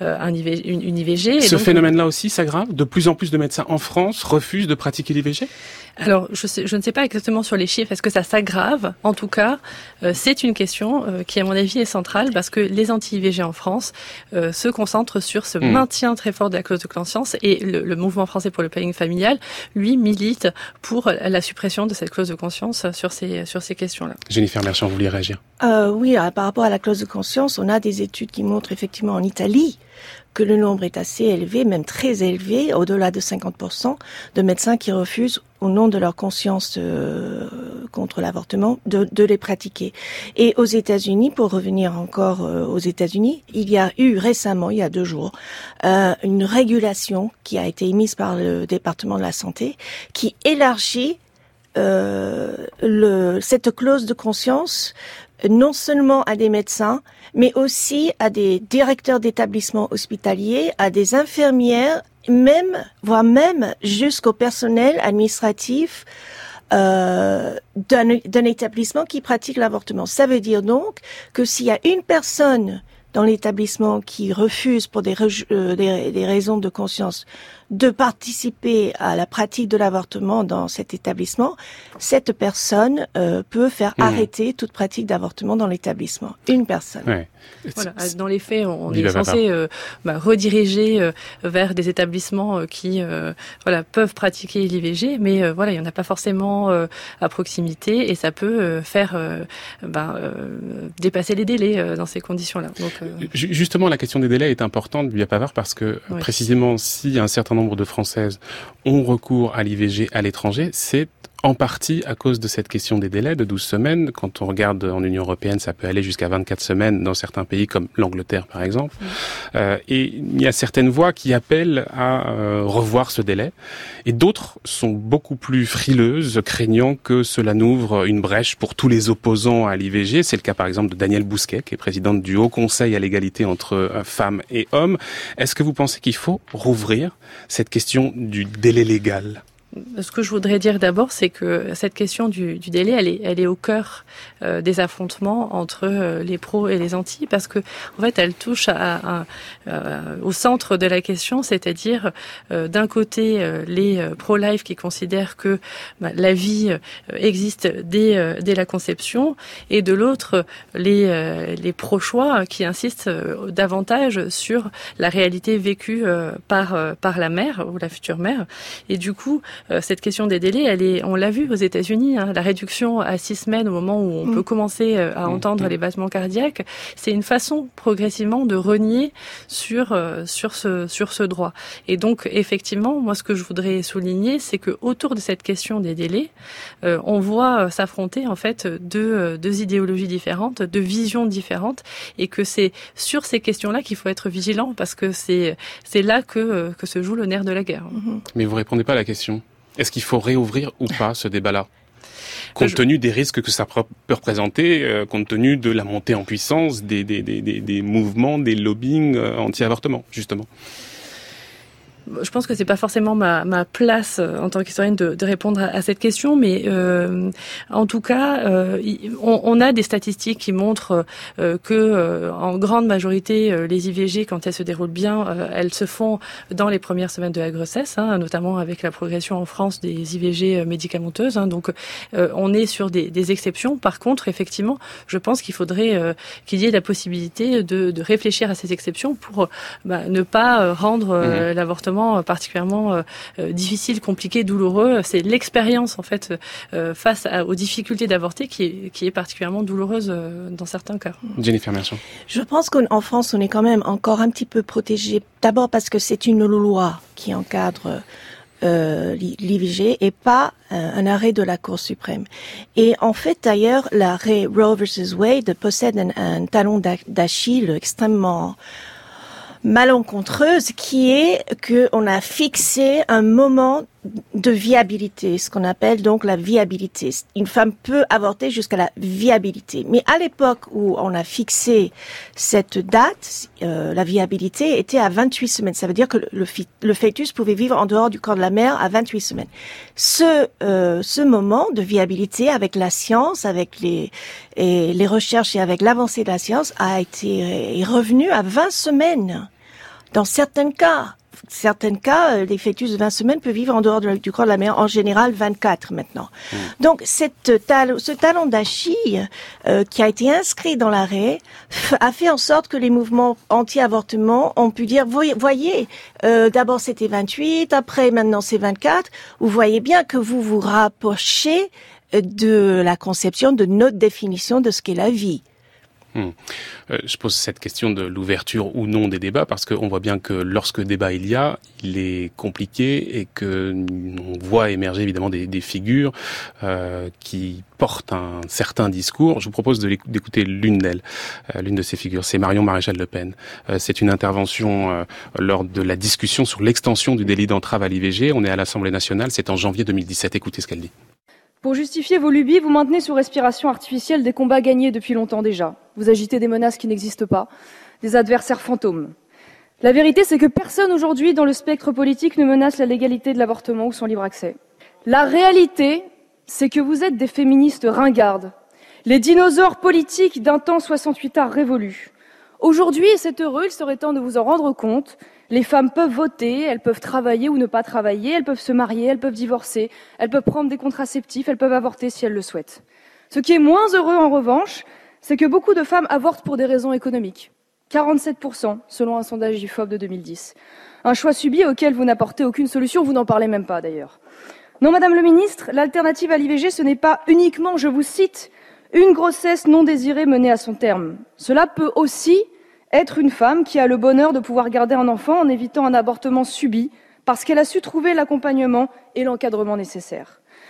une IVG. Et ce phénomène-là aussi s'aggrave. De plus en plus de médecins en France refusent de pratiquer l'IVG. Alors, je ne sais pas exactement sur les chiffres, est-ce que ça s'aggrave ? En tout cas, c'est une question qui, à mon avis, est centrale parce que les anti-IVG en France se concentrent sur ce maintien très fort de la clause de conscience et le mouvement français pour le planning familial, lui, milite pour la suppression de cette clause de conscience sur ces questions-là. Jennifer Merchant, vous vouliez réagir ? Oui, par rapport à la clause de conscience, on a des études qui montrent effectivement en Italie que le nombre est assez élevé, même très élevé, au-delà de 50% de médecins qui refusent, au nom de leur conscience contre l'avortement, de les pratiquer. Et aux États-Unis, pour revenir encore aux États-Unis, il y a eu récemment, il y a 2 jours, une régulation qui a été émise par le département de la santé, qui élargit cette clause de conscience non seulement à des médecins, mais aussi à des directeurs d'établissements hospitaliers, à des infirmières, voire même jusqu'au personnel administratif d'un établissement qui pratique l'avortement. Ça veut dire donc que s'il y a une personne dans l'établissement qui refuse pour des raisons de conscience de participer à la pratique de l'avortement dans cet établissement, cette personne peut faire arrêter toute pratique d'avortement dans l'établissement. Une personne. Ouais. Voilà, dans les faits, on est censé rediriger vers des établissements qui peuvent pratiquer l'IVG, mais il n'y en a pas forcément à proximité et ça peut faire dépasser les délais dans ces conditions-là. Donc, Justement, la question des délais est importante, Bibia Pavard, parce que précisément si un certain nombre de Françaises ont recours à l'IVG à l'étranger, c'est en partie à cause de cette question des délais de 12 semaines. Quand on regarde en Union européenne, ça peut aller jusqu'à 24 semaines dans certains pays comme l'Angleterre par exemple. Et il y a certaines voix qui appellent à revoir ce délai. Et d'autres sont beaucoup plus frileuses, craignant que cela n'ouvre une brèche pour tous les opposants à l'IVG. C'est le cas par exemple de Danielle Bousquet, qui est présidente du Haut Conseil à l'égalité entre femmes et hommes. Est-ce que vous pensez qu'il faut rouvrir cette question du délai légal ? Ce que je voudrais dire d'abord, c'est que cette question du délai, elle est au cœur des affrontements entre les pros et les anti, parce que en fait, elle touche au centre de la question, c'est-à-dire d'un côté les pro-life qui considèrent que la vie existe dès la conception, et de l'autre les pro-choix qui insistent davantage sur la réalité vécue par la mère ou la future mère, et du coup cette question des délais, on l'a vu aux États-Unis, la réduction à 6 semaines au moment où on peut commencer à entendre les battements cardiaques, c'est une façon progressivement de renier sur ce droit. Et donc effectivement, moi ce que je voudrais souligner, c'est que autour de cette question des délais, on voit s'affronter en fait deux idéologies différentes, deux visions différentes, et que c'est sur ces questions-là qu'il faut être vigilant, parce que c'est là que se joue le nerf de la guerre. Mais vous répondez pas à la question. Est-ce qu'il faut réouvrir ou pas ce débat-là ? Compte tenu des risques que ça peut représenter, compte tenu de la montée en puissance des mouvements, des lobbying anti-avortement, justement. Je pense que c'est pas forcément ma place en tant qu'historienne de répondre à cette question, mais en tout cas, on a des statistiques qui montrent que en grande majorité, les IVG, quand elles se déroulent bien, elles se font dans les premières semaines de la grossesse, notamment avec la progression en France des IVG médicamenteuses. Donc, on est sur des exceptions. Par contre, effectivement, je pense qu'il faudrait qu'il y ait la possibilité de réfléchir à ces exceptions pour ne pas rendre l'avortement particulièrement difficile, compliqué, douloureux. C'est l'expérience en fait face aux difficultés d'avorter qui est particulièrement douloureuse dans certains cas. Jennifer Mercian. Je pense qu'en France, on est quand même encore un petit peu protégé. D'abord parce que c'est une loi qui encadre l'IVG et pas un arrêt de la Cour suprême. Et en fait, d'ailleurs, l'arrêt Roe versus Wade possède un talon d'Achille extrêmement malencontreuse, qui est que on a fixé un moment de viabilité, ce qu'on appelle donc la viabilité. Une femme peut avorter jusqu'à la viabilité. Mais à l'époque où on a fixé cette date, la viabilité était à 28 semaines. Ça veut dire que le fœtus pouvait vivre en dehors du corps de la mère à 28 semaines. Ce moment de viabilité, avec la science, avec les recherches et avec l'avancée de la science, est revenu à 20 semaines. Dans certains cas, les fœtus de 20 semaines peuvent vivre en dehors du corps de la mère, en général 24 maintenant. Donc ce talon d'Achille qui a été inscrit dans l'arrêt a fait en sorte que les mouvements anti-avortement ont pu dire, voyez, d'abord c'était 28, après maintenant c'est 24, vous voyez bien que vous vous rapprochez de la conception de notre définition de ce qu'est la vie. Je pose cette question de l'ouverture ou non des débats parce qu'on voit bien que lorsque débat il est compliqué et que on voit émerger évidemment des figures qui portent un certain discours. Je vous propose d'écouter l'une d'elles, l'une de ces figures, c'est Marion Maréchal Le Pen. C'est une intervention lors de la discussion sur l'extension du délit d'entrave à l'IVG. On est à l'Assemblée nationale, c'est en janvier 2017. Écoutez ce qu'elle dit. Pour justifier vos lubies, vous maintenez sous respiration artificielle des combats gagnés depuis longtemps déjà. Vous agitez des menaces qui n'existent pas, des adversaires fantômes. La vérité, c'est que personne aujourd'hui dans le spectre politique ne menace la légalité de l'avortement ou son libre accès. La réalité, c'est que vous êtes des féministes ringardes, les dinosaures politiques d'un temps 68 art révolu. Aujourd'hui, et c'est heureux, il serait temps de vous en rendre compte, les femmes peuvent voter, elles peuvent travailler ou ne pas travailler, elles peuvent se marier, elles peuvent divorcer, elles peuvent prendre des contraceptifs, elles peuvent avorter si elles le souhaitent. Ce qui est moins heureux en revanche, c'est que beaucoup de femmes avortent pour des raisons économiques. 47% selon un sondage IFOP de 2010. Un choix subi auquel vous n'apportez aucune solution, vous n'en parlez même pas d'ailleurs. Non, Madame le Ministre, l'alternative à l'IVG, ce n'est pas uniquement, je vous cite, une grossesse non désirée menée à son terme. Cela peut aussi être une femme qui a le bonheur de pouvoir garder un enfant en évitant un avortement subi parce qu'elle a su trouver l'accompagnement et l'encadrement nécessaires.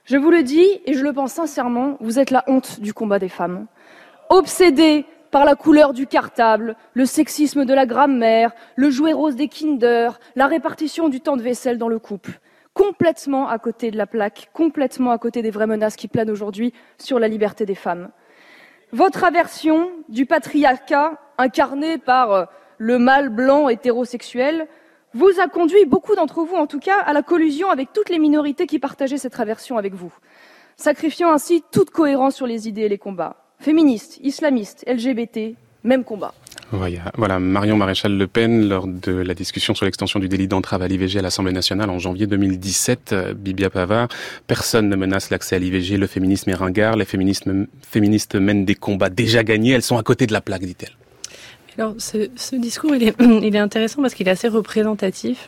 Je vous le dis et je le pense sincèrement, vous êtes la honte du combat des femmes. Obsédées par la couleur du cartable, le sexisme de la grammaire, le jouet rose des Kinder, la répartition du temps de vaisselle dans le couple. Complètement à côté de la plaque, complètement à côté des vraies menaces qui planent aujourd'hui sur la liberté des femmes. Votre aversion du patriarcat incarné par le mâle blanc hétérosexuel vous a conduit, beaucoup d'entre vous en tout cas, à la collusion avec toutes les minorités qui partageaient cette aversion avec vous, sacrifiant ainsi toute cohérence sur les idées et les combats. Féministes, islamistes, LGBT, même combat. Voilà, Marion Maréchal Le Pen, lors de la discussion sur l'extension du délit d'entrave à l'IVG à l'Assemblée nationale en janvier 2017, Bibia Pavard, personne ne menace l'accès à l'IVG, le féminisme est ringard, les féministes mènent des combats déjà gagnés, elles sont à côté de la plaque, dit-elle. Alors, ce discours, il est intéressant parce qu'il est assez représentatif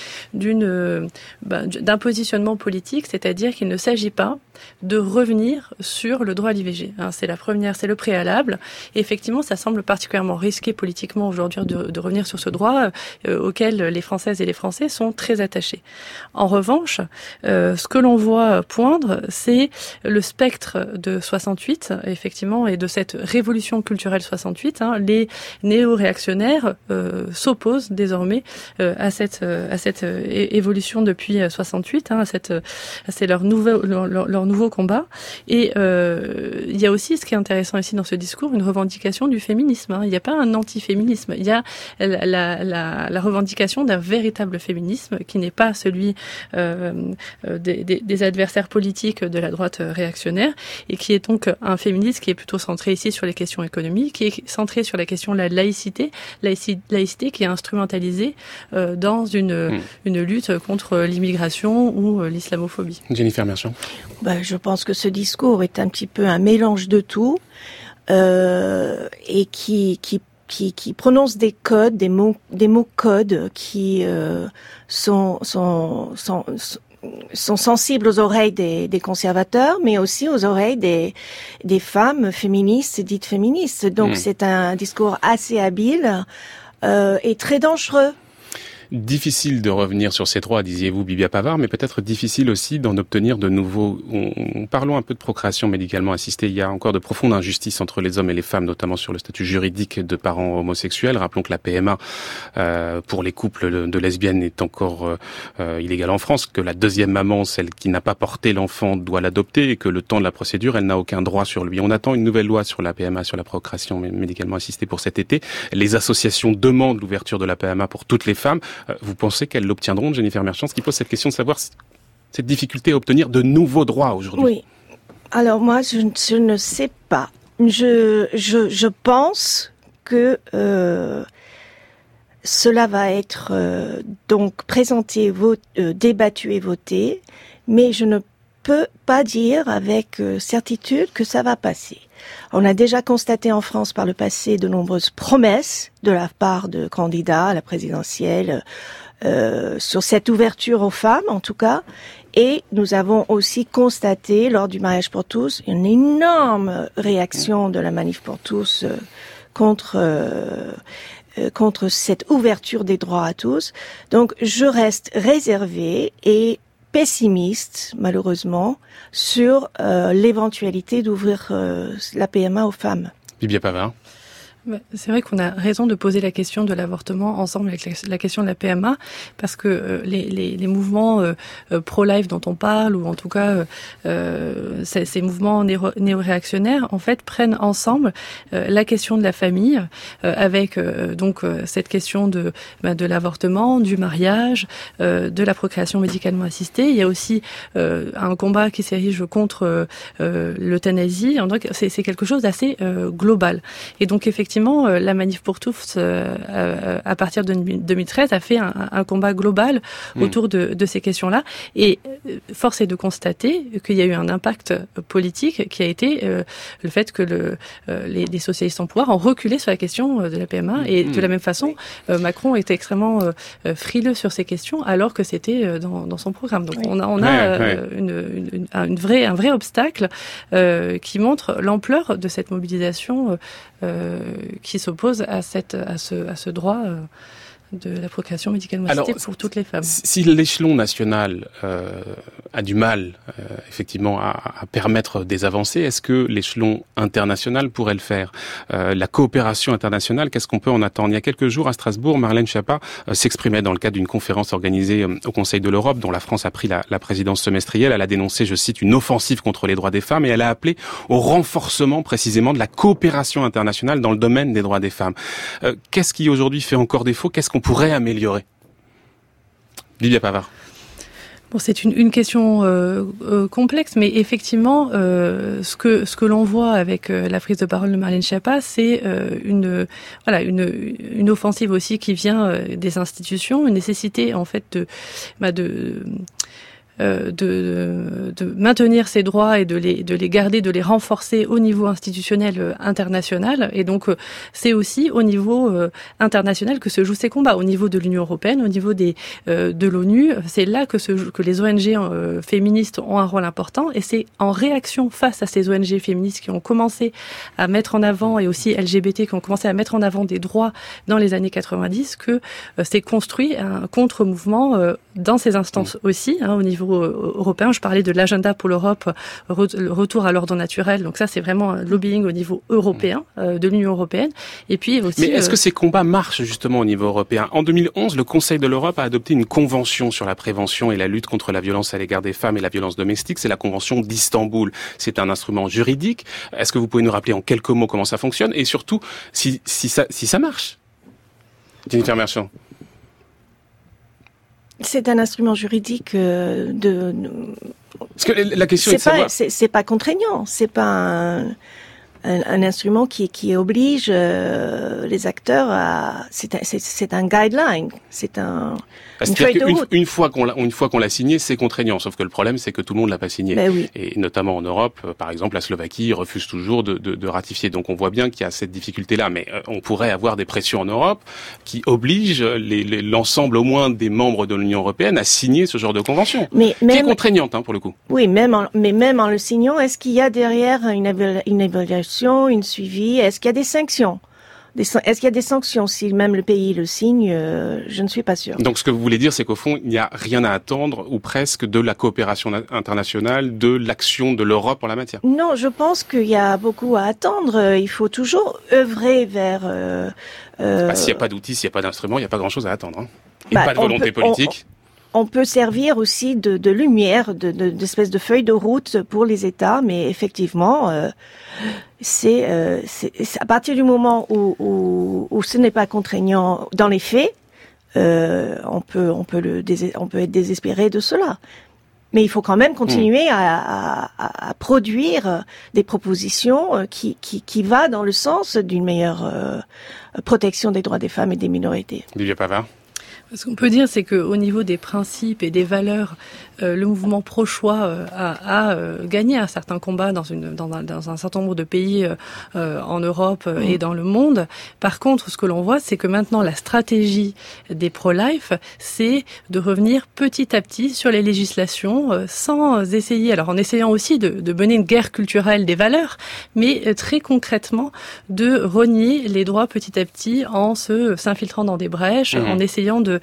d'un positionnement politique, c'est-à-dire qu'il ne s'agit pas de revenir sur le droit à l'IVG. C'est le préalable. Et effectivement, ça semble particulièrement risqué politiquement aujourd'hui de revenir sur ce droit auquel les Françaises et les Français sont très attachés. En revanche, ce que l'on voit poindre, c'est le spectre de 68, effectivement, et de cette révolution culturelle 68. Les néo-réactionnaires s'opposent désormais à cette évolution depuis 68. C'est leur nouveau combat. Et il y a aussi, ce qui est intéressant ici dans ce discours, une revendication du féminisme. Il n'y a pas un anti-féminisme. Il y a la revendication d'un véritable féminisme qui n'est pas celui des adversaires politiques de la droite réactionnaire et qui est donc un féminisme qui est plutôt centré ici sur les questions économiques, qui est centré sur la question de la laïcité qui est instrumentalisée dans une lutte contre l'immigration ou l'islamophobie. Jennifer Mercian. Je pense que ce discours est un petit peu un mélange de tout et qui prononce des codes, des mots codes qui sont sensibles aux oreilles des conservateurs, mais aussi aux oreilles des femmes féministes, dites féministes. Donc c'est un discours assez habile et très dangereux. Difficile de revenir sur ces droits, disiez-vous, Bibia Pavard, mais peut-être difficile aussi d'en obtenir de nouveaux. Parlons un peu de procréation médicalement assistée. Il y a encore de profondes injustices entre les hommes et les femmes, notamment sur le statut juridique de parents homosexuels. Rappelons que la PMA pour les couples de lesbiennes est encore illégale en France, que la deuxième maman, celle qui n'a pas porté l'enfant, doit l'adopter et que le temps de la procédure, elle n'a aucun droit sur lui. On attend une nouvelle loi sur la PMA, sur la procréation médicalement assistée pour cet été. Les associations demandent l'ouverture de la PMA pour toutes les femmes. Vous pensez qu'elles l'obtiendront, Jennifer Mercian, ce qui pose cette question de savoir cette difficulté à obtenir de nouveaux droits aujourd'hui? Oui. Alors moi, je ne sais pas. Je pense que cela va être donc présenté, débattu et voté, mais je ne peux pas dire avec certitude que ça va passer. On a déjà constaté en France par le passé de nombreuses promesses de la part de candidats à la présidentielle sur cette ouverture aux femmes, en tout cas. Et nous avons aussi constaté, lors du mariage pour tous, une énorme réaction de la Manif pour tous contre cette ouverture des droits à tous. Donc, je reste réservée et pessimiste, malheureusement, sur l'éventualité d'ouvrir la PMA aux femmes. Bibia Pavard. C'est vrai qu'on a raison de poser la question de l'avortement ensemble avec la question de la PMA, parce que les mouvements pro-life dont on parle, ou en tout cas ces mouvements néo-réactionnaires, en fait, prennent ensemble la question de la famille, avec donc cette question de l'avortement, du mariage, de la procréation médicalement assistée. Il y a aussi un combat qui s'érige contre l'euthanasie. Donc c'est quelque chose d'assez global. Et donc effectivement, la Manif pour tous, à partir de 2013, a fait un combat global autour de ces questions-là. Et force est de constater qu'il y a eu un impact politique qui a été le fait que les socialistes en pouvoir ont reculé sur la question de la PMA. Et de la même façon, Macron était extrêmement frileux sur ces questions, alors que c'était dans son programme. Donc on a un vrai obstacle qui montre l'ampleur de cette mobilisation qui s'oppose à ce droit de la procréation médicalement assistée pour toutes les femmes. Si l'échelon national a du mal, effectivement, à permettre des avancées, est-ce que l'échelon international pourrait le faire? La coopération internationale, qu'est-ce qu'on peut en attendre? Il y a quelques jours, à Strasbourg, Marlène Schiappa s'exprimait dans le cadre d'une conférence organisée au Conseil de l'Europe, dont la France a pris la présidence semestrielle. Elle a dénoncé, je cite, une offensive contre les droits des femmes, et elle a appelé au renforcement précisément de la coopération internationale dans le domaine des droits des femmes. Qu'est-ce qui aujourd'hui fait encore défaut? Qu'est-ce qu'on pourrait améliorer? Livia Pavard. Bon, c'est une question complexe, mais effectivement, ce que l'on voit avec la prise de parole de Marlène Schiappa, c'est une offensive aussi qui vient des institutions, une nécessité en fait de maintenir ces droits et de les garder, de les renforcer au niveau institutionnel international. Et donc, c'est aussi au niveau international que se jouent ces combats. Au niveau de l'Union européenne, au niveau de l'ONU, c'est là que les ONG féministes ont un rôle important. Et c'est en réaction face à ces ONG féministes qui ont commencé à mettre en avant, et aussi LGBT qui ont commencé à mettre en avant des droits dans les années 90, que s'est construit un contre-mouvement dans ces instances aussi, au niveau européen. Je parlais de l'agenda pour l'Europe, retour à l'ordre naturel. Donc ça, c'est vraiment un lobbying au niveau européen, de l'Union européenne. Et puis aussi. Mais est-ce que ces combats marchent justement au niveau européen? En 2011, le Conseil de l'Europe a adopté une convention sur la prévention et la lutte contre la violence à l'égard des femmes et la violence domestique. C'est la convention d'Istanbul. C'est un instrument juridique. Est-ce que vous pouvez nous rappeler en quelques mots comment ça fonctionne et surtout si ça marche? Jennifer Merchant. C'est un instrument juridique Parce que la question est de savoir... C'est pas contraignant, c'est pas un instrument qui oblige les acteurs à... C'est un guideline, c'est une feuille de route. Une fois qu'on l'a signé, c'est contraignant. Sauf que le problème, c'est que tout le monde l'a pas signé. Ben oui. Et notamment en Europe, par exemple, la Slovaquie refuse toujours de ratifier. Donc on voit bien qu'il y a cette difficulté-là. Mais on pourrait avoir des pressions en Europe qui obligent l'ensemble au moins des membres de l'Union européenne à signer ce genre de convention. Qui est contraignante, pour le coup. Oui, même en le signant, est-ce qu'il y a derrière une évaluation, une suivi? Est-ce qu'il y a des sanctions? Est-ce qu'il y a des sanctions si même le pays le signe? Je ne suis pas sûre. Donc ce que vous voulez dire, c'est qu'au fond, il n'y a rien à attendre, ou presque, de la coopération internationale, de l'action de l'Europe en la matière? Non, je pense qu'il y a beaucoup à attendre. Il faut toujours œuvrer vers... s'il n'y a pas d'outils, s'il n'y a pas d'instruments, il n'y a pas grand-chose à attendre. Et pas de volonté politique. On peut servir aussi de lumière, d'espèce de feuille de route pour les États, mais effectivement, c'est à partir du moment où ce n'est pas contraignant dans les faits, on peut être désespéré de cela. Mais il faut quand même continuer à produire des propositions qui va dans le sens d'une meilleure protection des droits des femmes et des minorités. Livia Pavard. Ce qu'on peut dire, c'est qu'au niveau des principes et des valeurs, le mouvement pro-choix a gagné un certain combat dans un certain nombre de pays en Europe et dans le monde. Par contre, ce que l'on voit, c'est que maintenant la stratégie des pro-life, c'est de revenir petit à petit sur les législations sans essayer, alors en essayant aussi de mener une guerre culturelle des valeurs, mais très concrètement de renier les droits petit à petit en s'infiltrant dans des brèches, en essayant de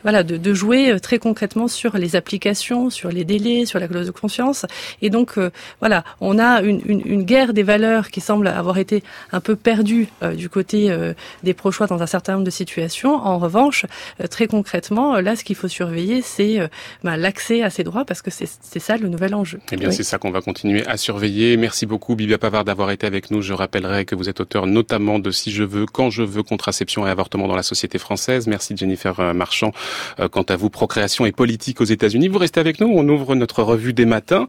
jouer très concrètement sur les applications, sur les délais, sur la clause de conscience. Et donc, on a une guerre des valeurs qui semble avoir été un peu perdue du côté des pro-choix dans un certain nombre de situations. En revanche, très concrètement, là, ce qu'il faut surveiller, c'est l'accès à ces droits, parce que c'est ça le nouvel enjeu. Eh bien, c'est ça qu'on va continuer à surveiller. Merci beaucoup, Livia Pavard, d'avoir été avec nous. Je rappellerai que vous êtes auteur notamment de Si je veux, quand je veux, contraception et avortement dans la société française. Merci, Jennifer Marchant. Quant à vous, procréation et politique aux États-Unis. Vous restez avec nous, on ouvre notre revue des matins.